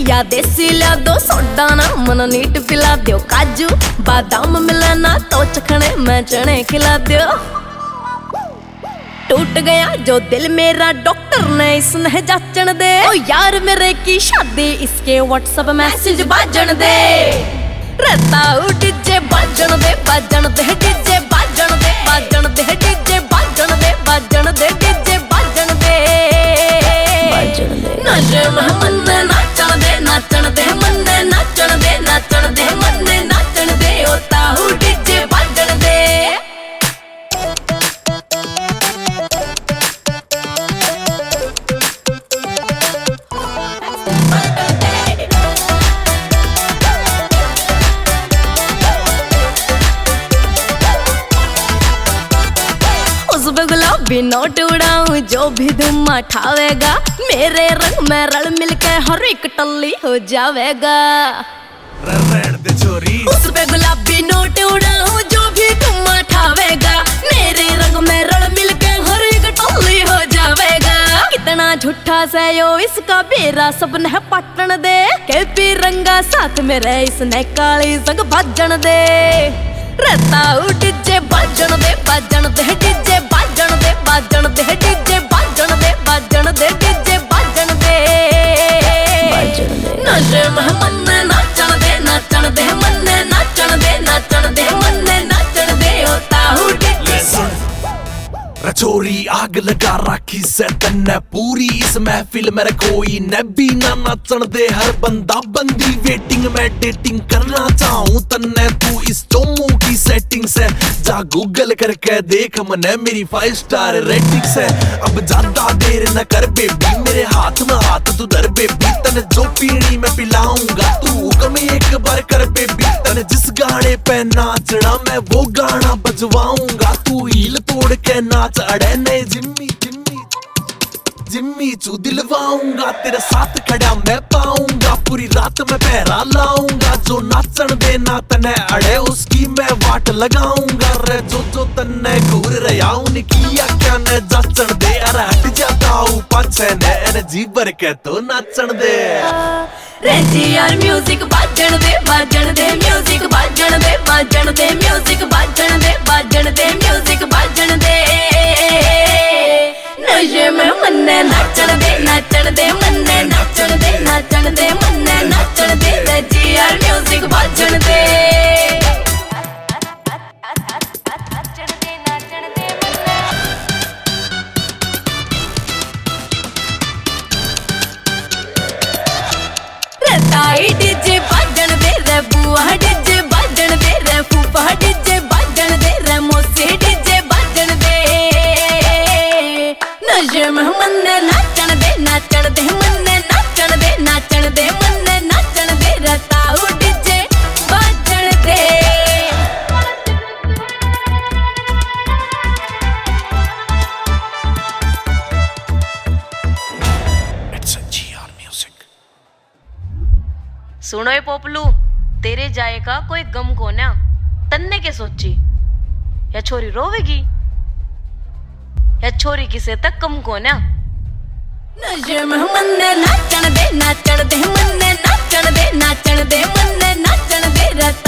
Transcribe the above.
या देसी ला दो सोडा ना मन नीट पिला दो, काजू बादाम मिले ना तो चखने मैं चने खिला दो। टूट गया जो दिल मेरा डॉक्टर ने इसने जाचन दे, ओ यार मेरे की शादी इसके व्हाट्सएप मैसेज बाजन दे। रहता डीजे बाजन दे डीजे बाजन दे डीजे बाजन दे डीजे बाजन दे। नशे में मन्ने नाचन दे मन्ने नाचन दे मन्ने नाचन दे। होता हूँ डीजे बाजन दे। गुलाबी नोट उड़ाऊं जो भी धुम ठावेगा, मेरे रंग में रल मिलके हर एक टल्ली हो जावेगा। उस पे गुलाबी नोट उड़ाऊं जो भी धुम ठावेगा, मेरे रंग में रल मिलके हर एक टल्ली हो जावेगा। कितना झूठा से यो इसका बेरा सबने पटन दे, के पी रंगा साथ मेरे इसने काली संग भजन दे। रहता डीजे बाजन दे डीजे बाजन दे डीजे बाजन दे डीजे बाजन दे। नशे में मन्ने नाचन दे मन्ने नाचन दे मन्ने नाचन दे। होता हूँ डीजे। रचोरी आग लगा राखी से तन्ने पूरी इस महफिल में कोई नबी ना नाचन दे। हर बंदा बंदी वेटिंग में डेटिंग करना चाहूं तन्ने तू इस चोमू की सेटिंग से जा गूगल करके देख मने मेरी 5 स्टार रेटिंग से। अब ज्यादा देर न कर बेबी मेरे हाथ में हाथ तू धर बेबी, तने जो पीनी मैं पिलाऊंगा तू कम एक बार कर बेबी। तने जिस गाने पे नाचना मैं वो गाना बजवाऊंगा, तू हील तोड़ के नाच अड़े ने जिम्मी जिम्मी जिम्मी चू दिलवाऊंगा। तेरे साथ खड़ा मैं पाऊंगा पूरी रात में पहरा लाऊंगा। जो नाचन दे ना तने अड़े उसकी मैं वाट लगाऊंगा। रे जो तन्ने घूर रहा किया क्या ने जाचन दे। अरे हट जाता हूँ पाछे ने जी भर के तो नाचन दे। रेजी यार म्यूजिक बाजन दे म्यूजिक बाजन दे म्यूजिक बाजन दे म्यूजिक बाजन दे। नशे में मन्ने नाचन दे मन्ने नाचन दे मन्ने नाचन दे। रेजी यार म्यूजिक बाजन दे। डीजे बाजन दे रे बुआ डीजे बाजन दे रे फूफा डीजे बाजन दे रे मोसे डीजे बाजन दे। नशे में मन्ने नाचन दे मन्ने नाचन दे मन्ने नाचन दे। रहता हूँ डीजे बाजन दे। सुनो ये पोपलू, तेरे जाए का कोई गम को ना तन्ने के सोची, या छोरी रोवेगी या छोरी किसे तक कम को ना। नशे में मन्ने नाचन दे मन्ने नाचन दे मन्ने नाचन दे। रहता